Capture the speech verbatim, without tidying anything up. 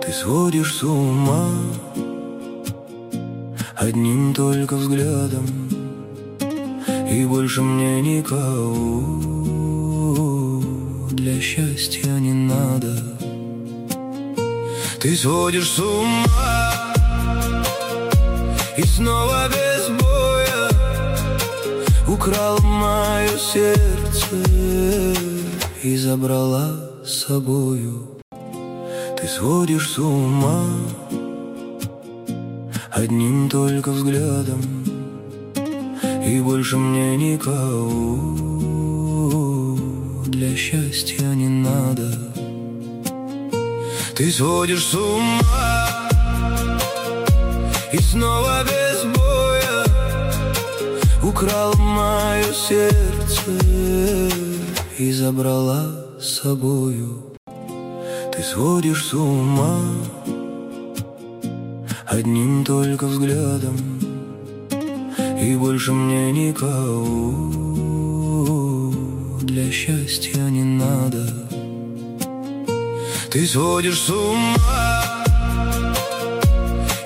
Ты сводишь с ума одним только взглядом, и больше мне никого для счастья не надо. Ты сводишь с ума и снова без боя украл мое сердце и забрала с собою. Ты сводишь с ума одним только взглядом, и больше мне никого для счастья не надо. Ты сводишь с ума и снова без боя украл мое сердце и забрала с собою. Ты сводишь с ума одним только взглядом, и больше мне никого для счастья не надо. Ты сводишь с ума